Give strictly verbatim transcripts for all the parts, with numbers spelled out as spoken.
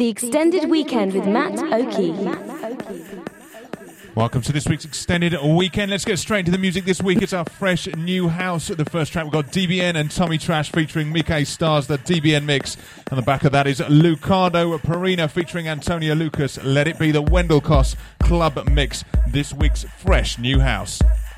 The Extended Weekend with Matt Oakey. Welcome to this week's Extended Weekend. Let's get straight into the music this week. It's our fresh new house. The first track, we've got D B N and Tommy Trash featuring Mickey Stars, the D B N mix. On the back of that is Lucado Perina featuring Antonio Lucas. Let It Be the Wendell Koss Club mix. This week's fresh new house.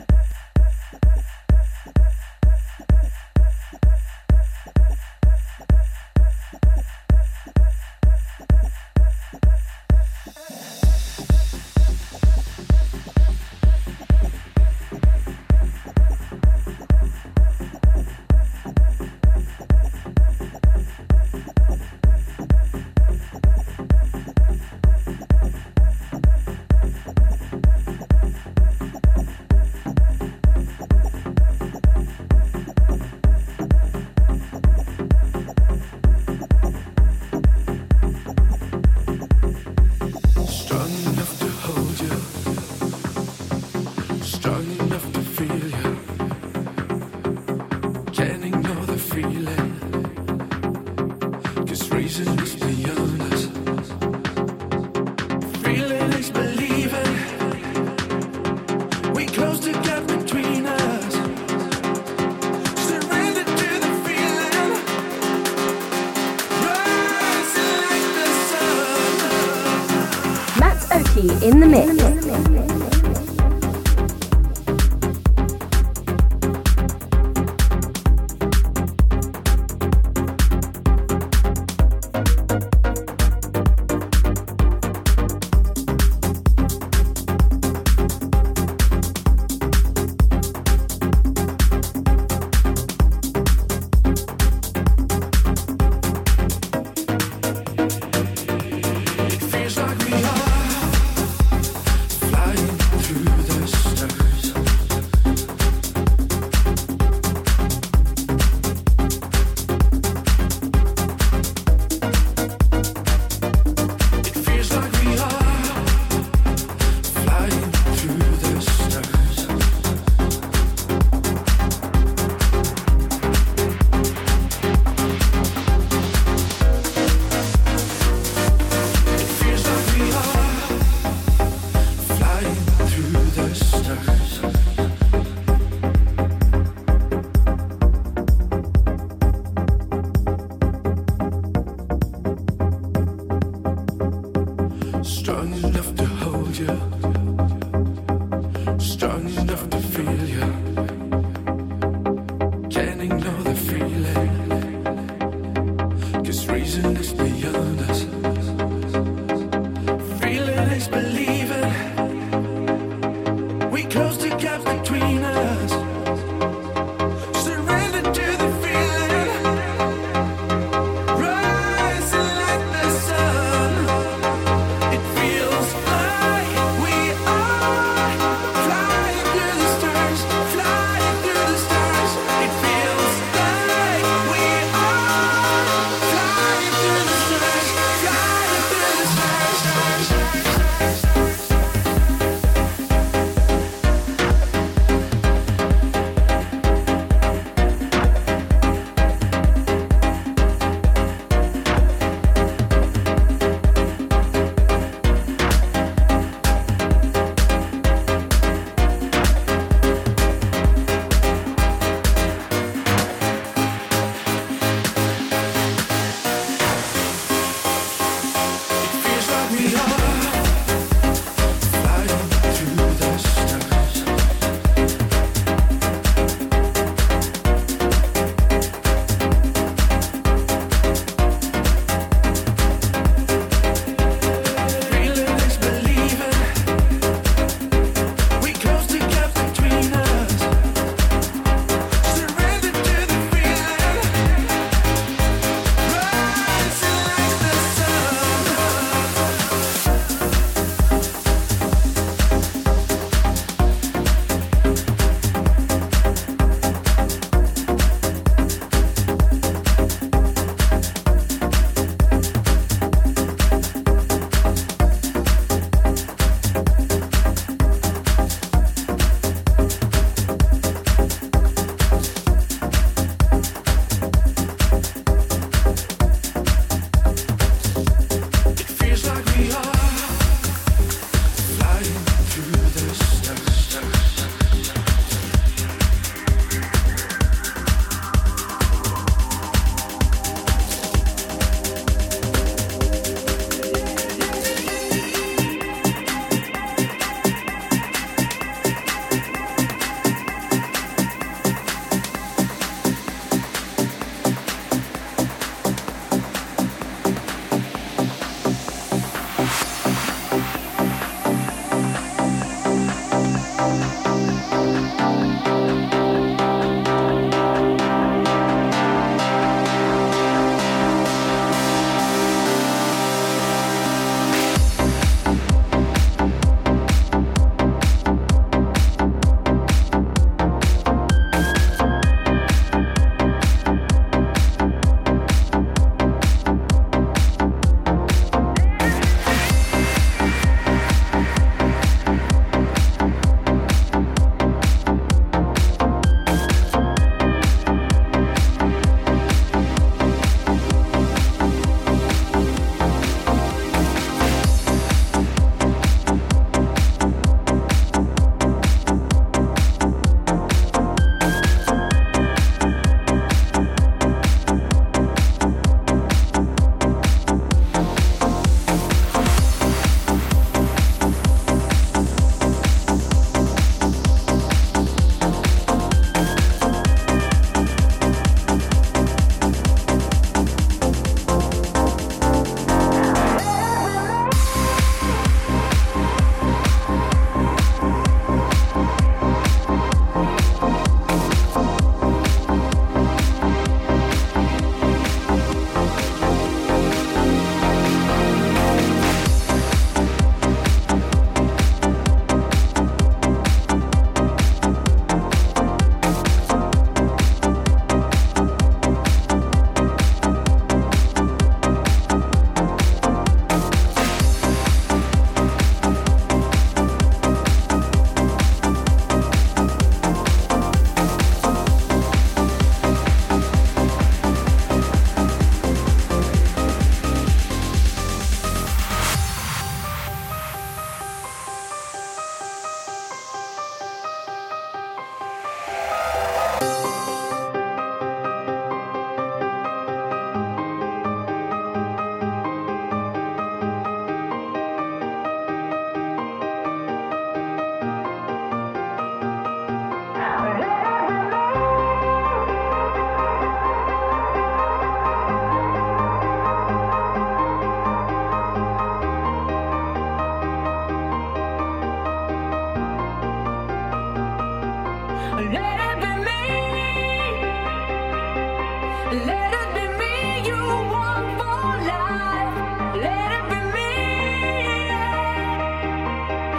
In the mix. We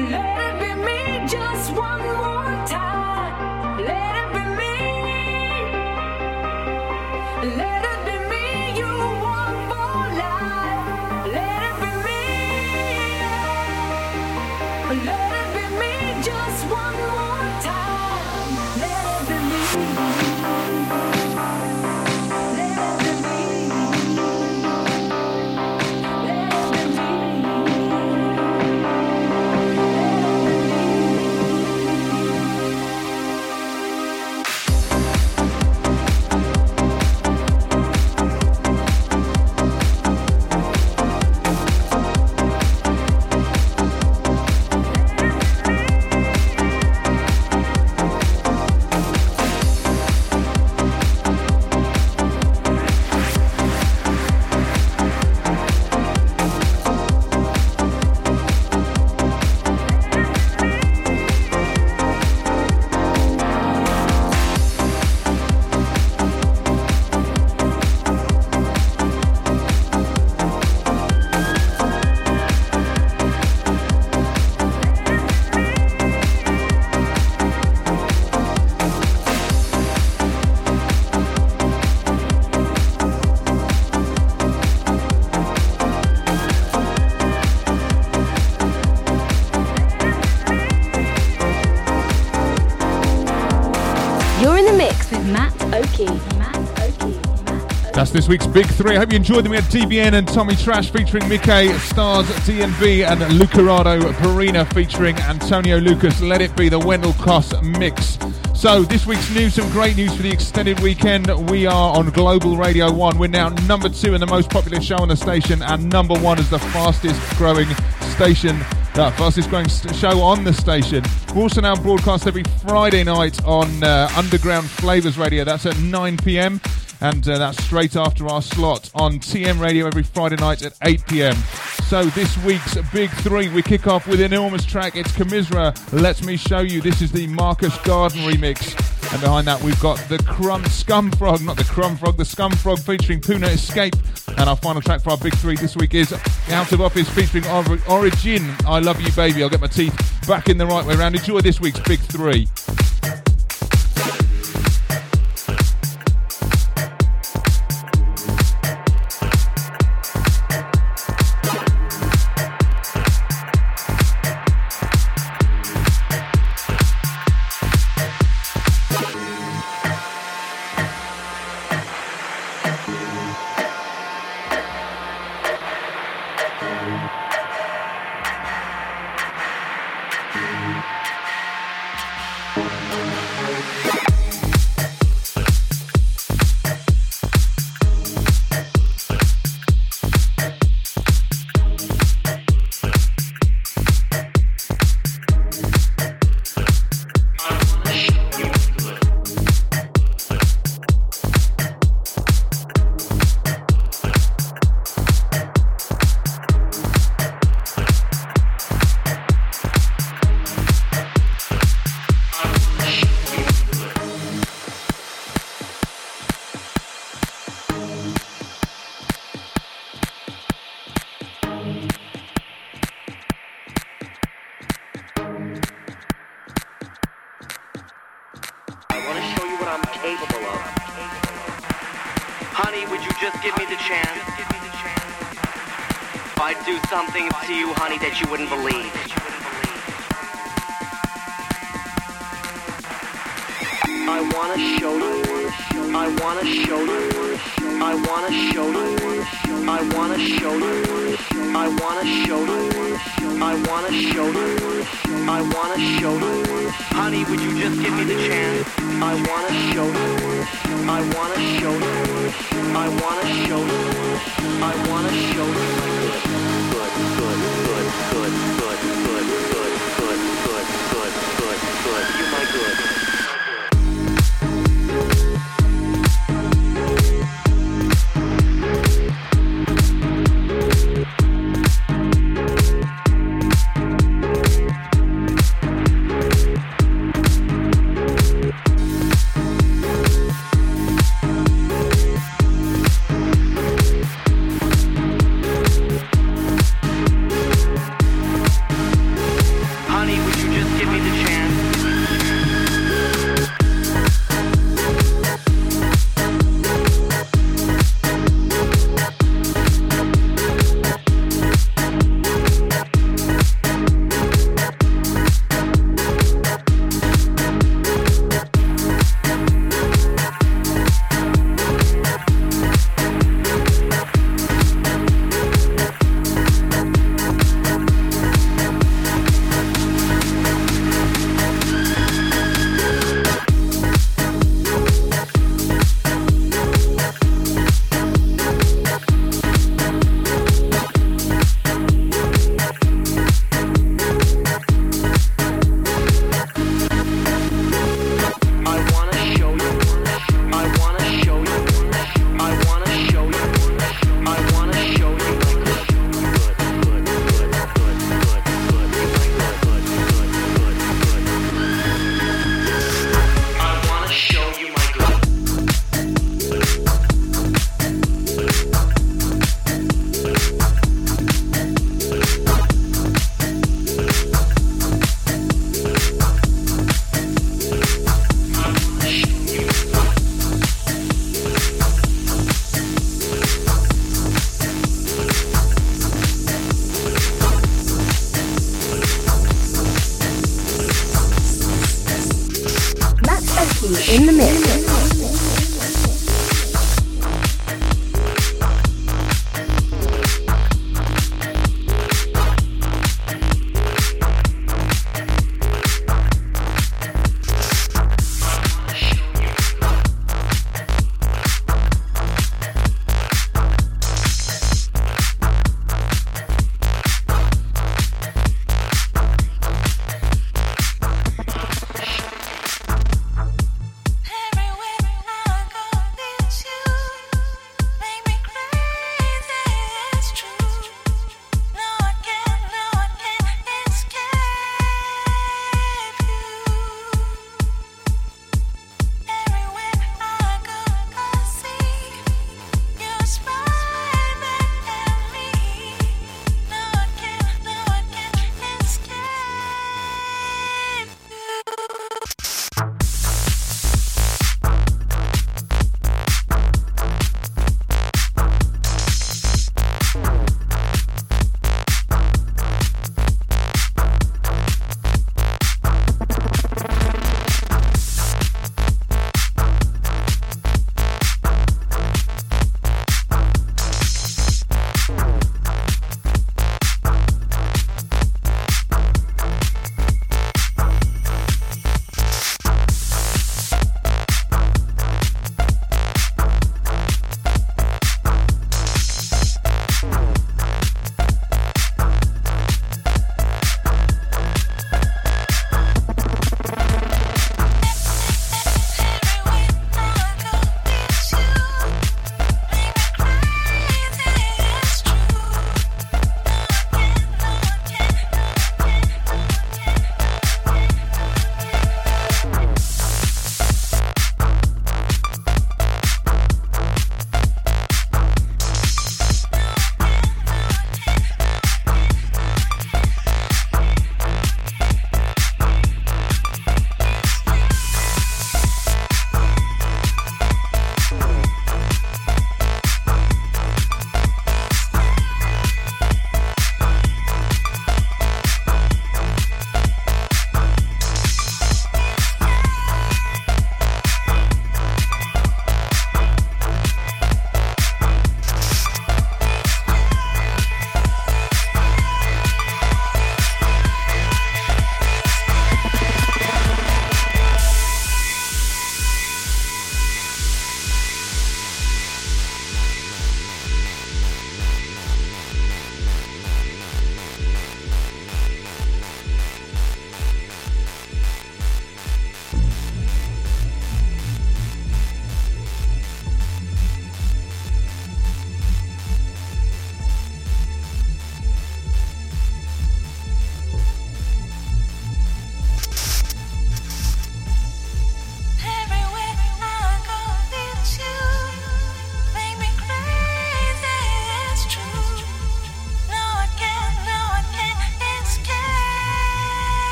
That's this week's Big Three. I hope you enjoyed them. We had D B N and Tommy Trash featuring Mickey, Stars, D N B, and Lucarado Perina featuring Antonio Lucas. Let It Be, the Wendell Koss mix. So this week's news, some great news for the extended weekend. We are on Global Radio one. We're now number two in the most popular show on the station, and number one as the fastest growing station, the fastest growing st- show on the station. We're also now broadcast every Friday night on uh, Underground Flavors Radio. That's at nine p.m. and uh, that's straight after our slot on T M Radio every Friday night at eight p.m. So this week's Big Three, we kick off with an enormous track. It's Commisera, Let Me Show You. This is the Marcus Garden remix. And behind that we've got the Crumb Scumfrog, not the Crumb Frog, the Scumfrog featuring Puna Escape. And our final track for our Big Three this week is Out of Office featuring Or- Origin, I Love You Baby. I'll get my teeth back in the right way around. Enjoy this week's Big Three.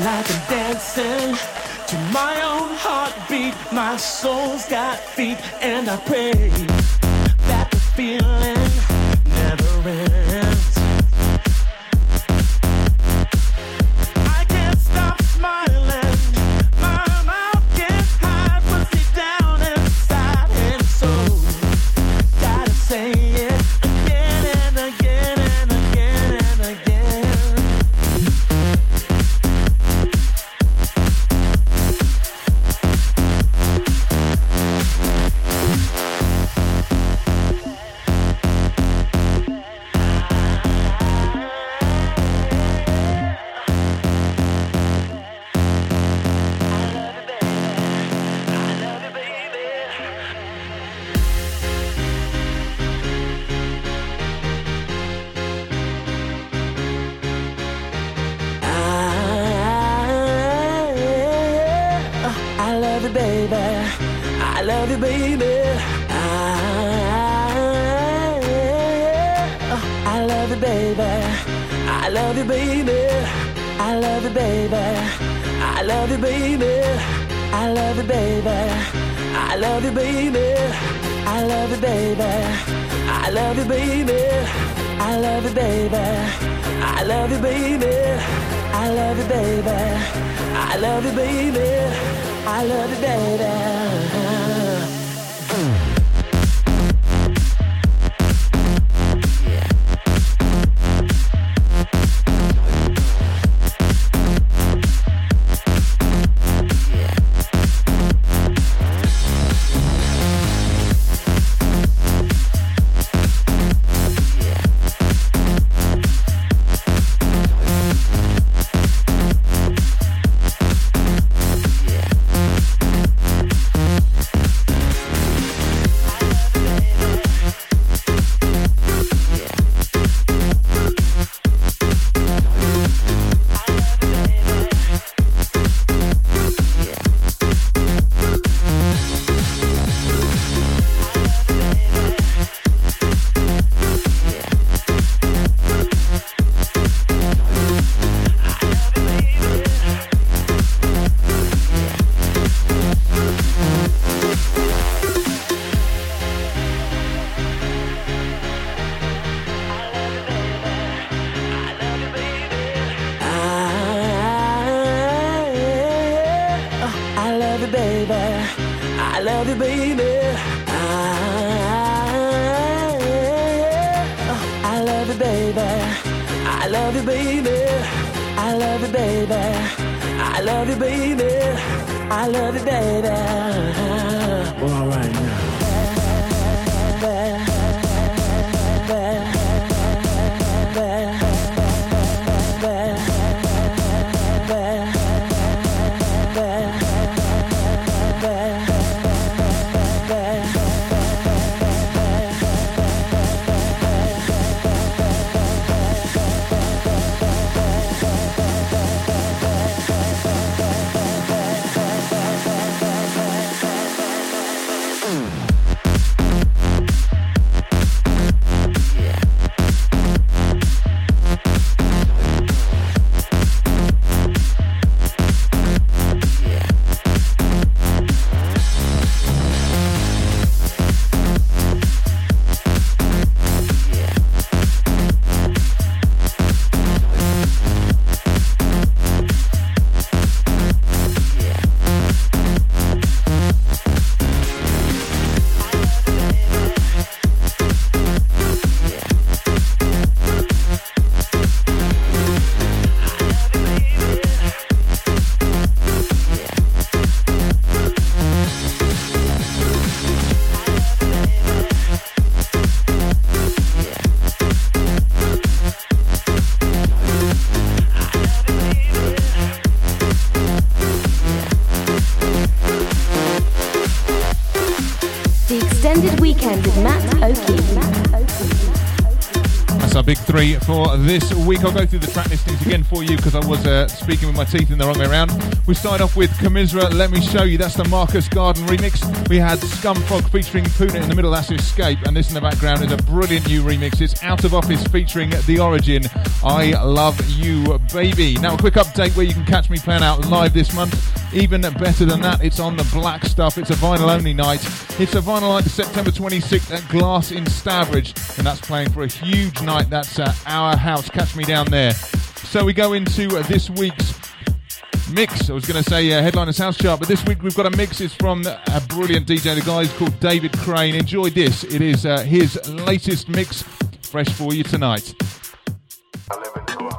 like I'm dancing to my own heartbeat. My soul's got feet, and I pray that the feeling never ends. I can't stop smiling. My mouth can't hide what's deep down inside, and so gotta say it again and again and again and again. Extended weekend with Matt Oakey. That's our big three for this week. I'll go through the track listings again for you because I was uh, speaking with my teeth in the wrong way around. We start off with Commisera, Let Me Show You. That's the Marcus Garden remix. We had Scumfrog featuring Puna in the middle. That's Escape. And this in the background is a brilliant new remix. It's Out of Office featuring The Origin. I Love You, Baby. Now a quick update where you can catch me playing out live this month. Even better than that, it's on the Black Stuff. It's a vinyl-only night. It's a vinyl night September twenty-sixth at Glass in Stavridge, and that's playing for a huge night. That's uh, our house. Catch me down there. So we go into uh, this week's mix. I was going to say uh, Headliners House Chart, but this week we've got a mix. It's from a brilliant D J. The guy is called David Crane. Enjoy this. It is uh, his latest mix, fresh for you tonight. I live in the club.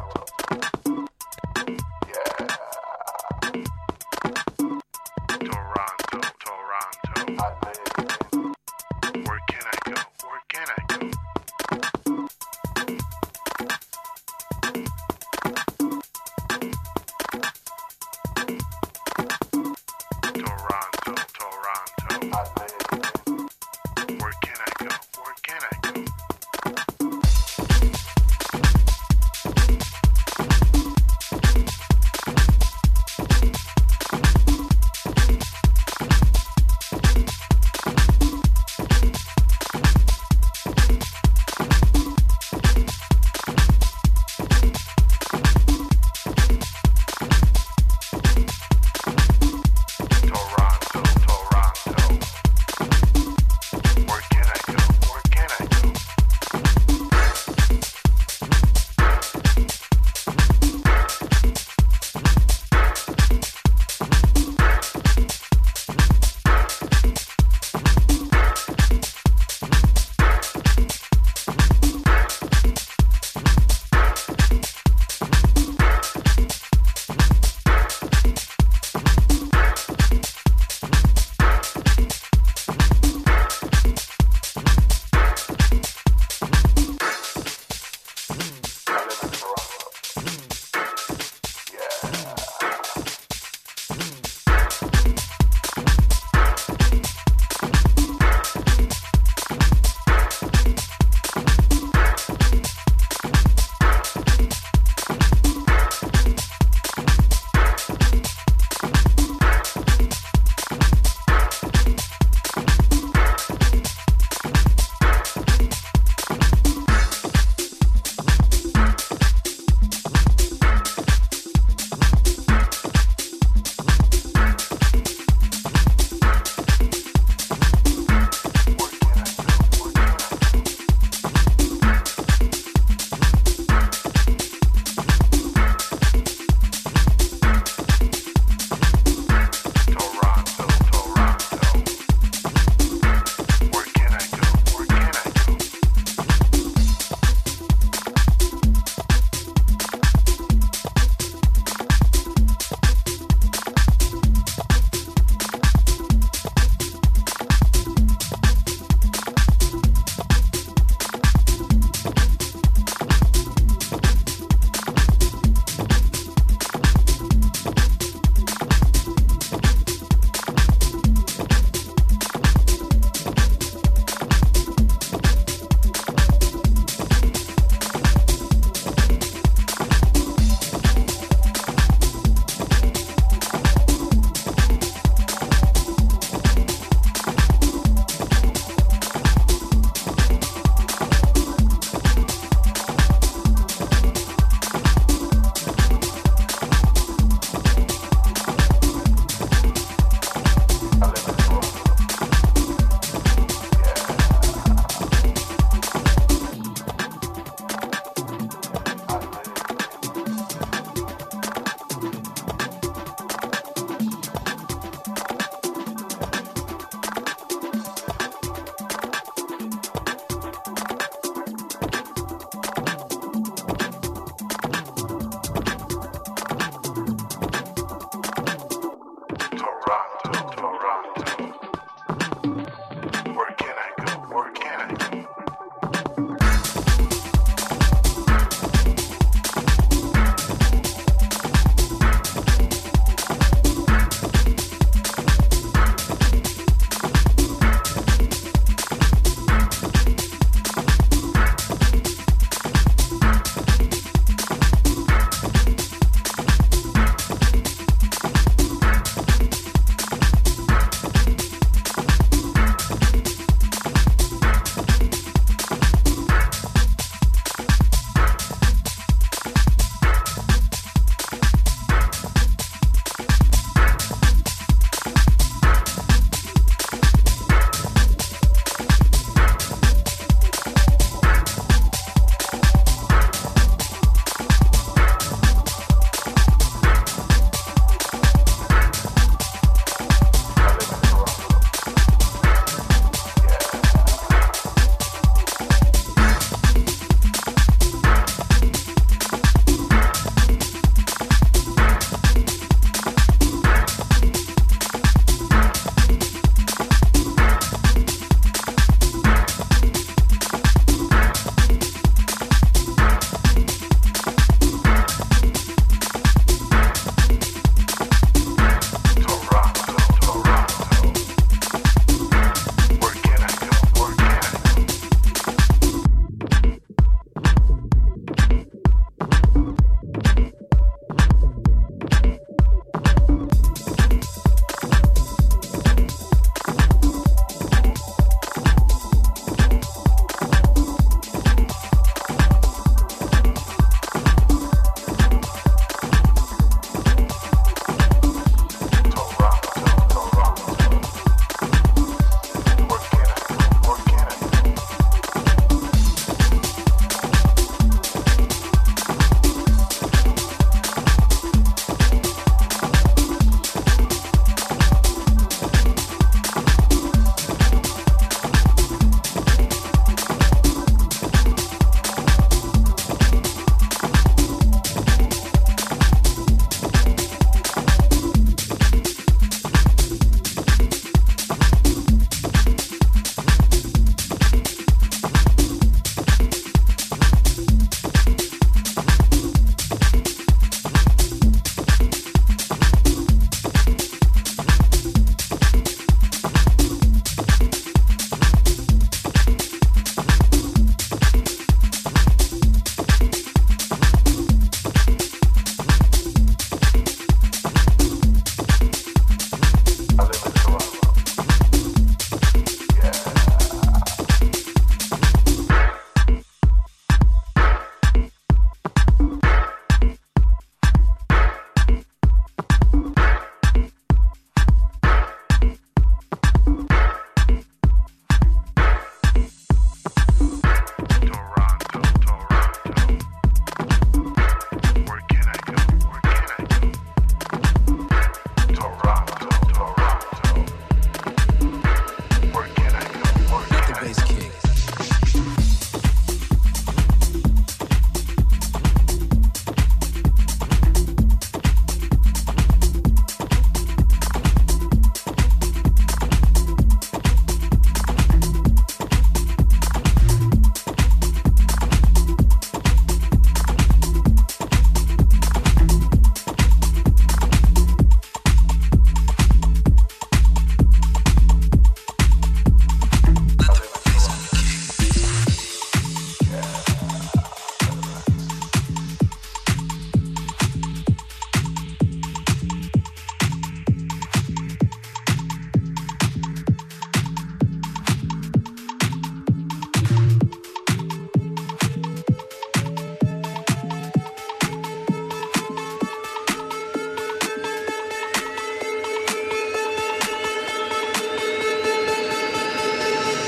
Where can I go?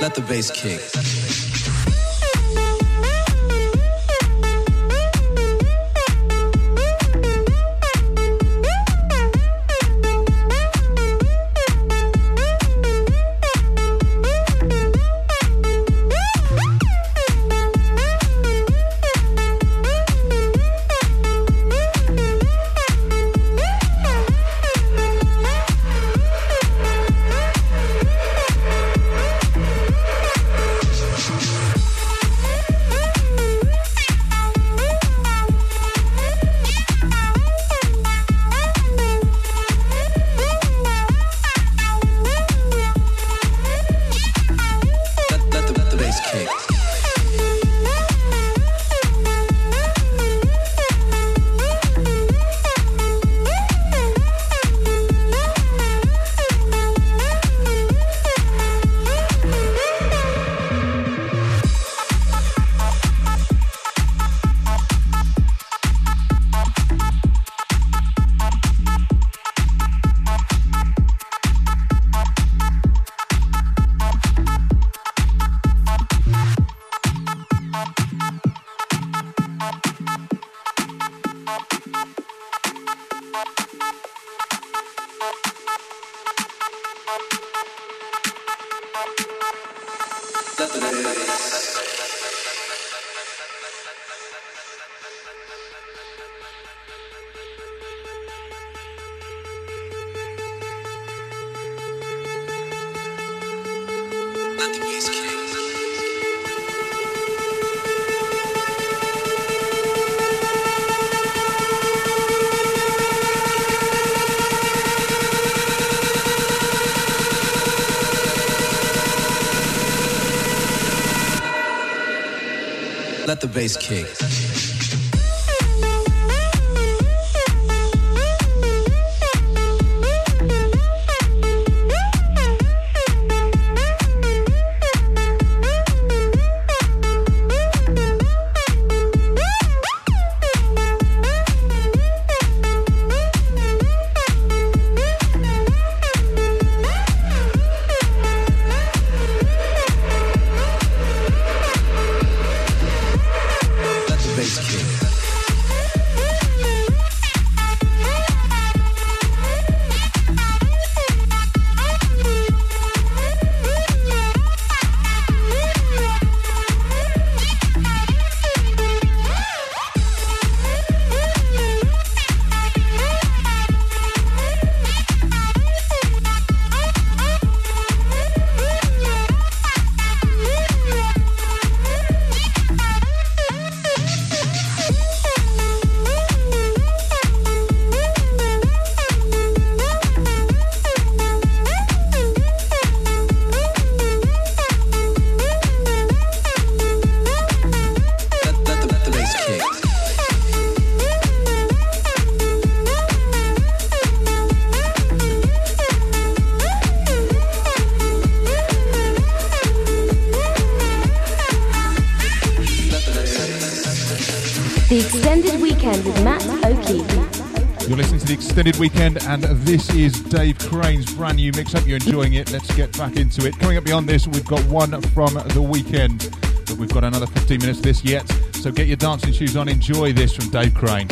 let the bass kick. Let the bass kick. The Extended Weekend with Matt Oakey. You're listening to The Extended Weekend, and this is Dave Crane's brand new mix. Hope you're enjoying it. Let's get back into it. Coming up beyond this, we've got one from the weekend, but we've got another fifteen minutes of this yet. So get your dancing shoes on. Enjoy this from Dave Crane.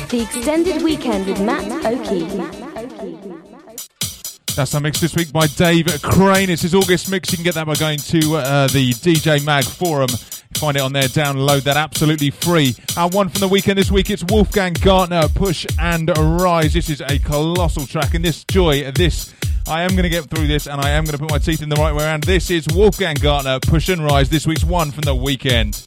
The extended weekend with Matt O'Keefe. That's our mix this week by Dave Crane. It's his August mix. You can get that by going to uh, the D J Mag forum. Find it on there, download that absolutely free. Our one from the weekend this week, it's Wolfgang Gartner, Push and Rise. This is a colossal track, and this joy, this, I am going to get through this, and I am going to put my teeth in the right way around. This is Wolfgang Gartner, Push and Rise, this week's one from the weekend.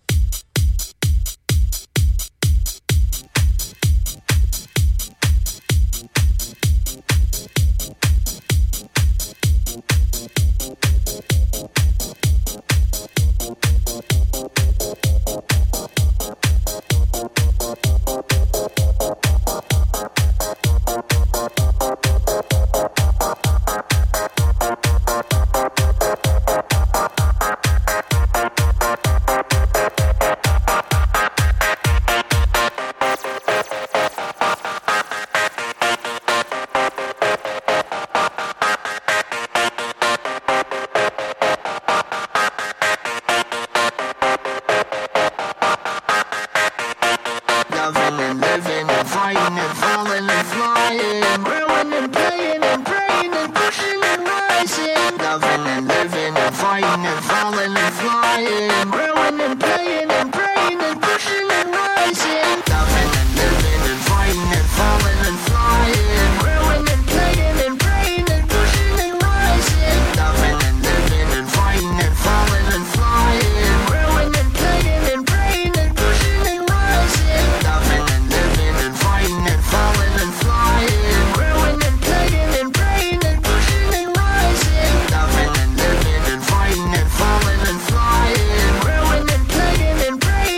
Flying,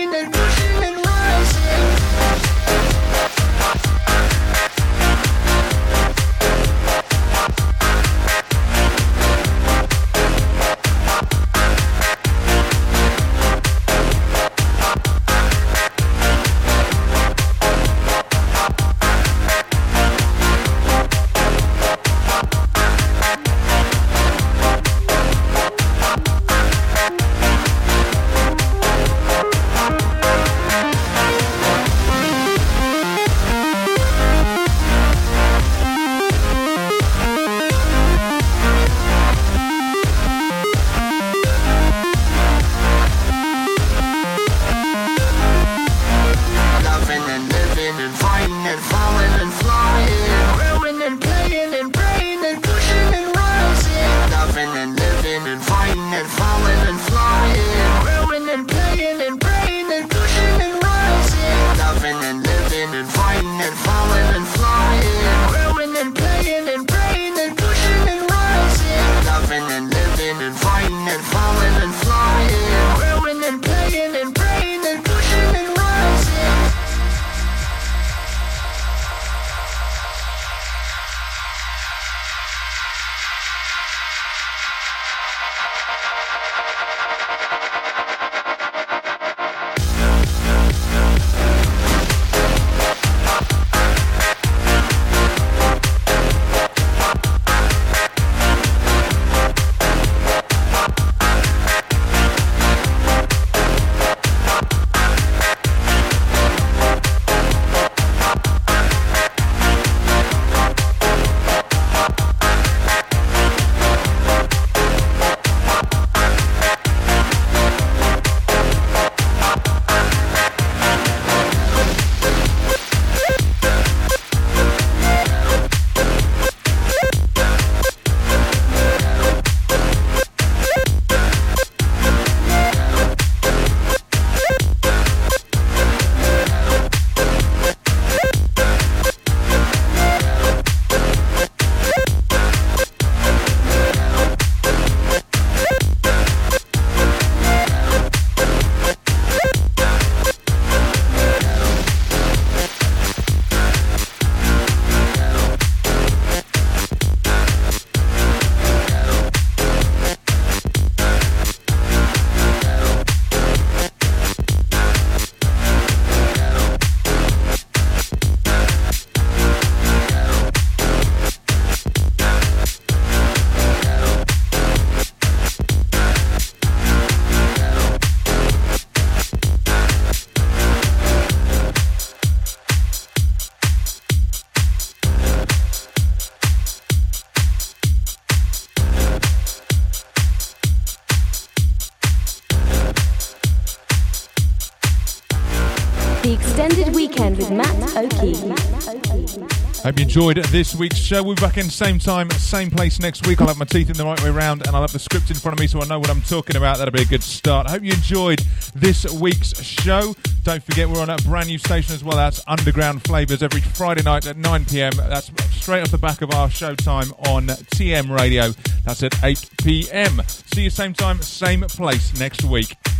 extended weekend with Matt O'Keefe. Hope you enjoyed this week's show. We'll be back in same time, same place next week. I'll have my teeth in the right way round and I'll have the script in front of me so I know what I'm talking about. That'll be a good start. I hope you enjoyed this week's show. Don't forget we're on a brand new station as well. That's Underground Flavours every Friday night at nine p.m. That's straight off the back of our show time on T M Radio. That's at eight p.m. See you same time, same place next week.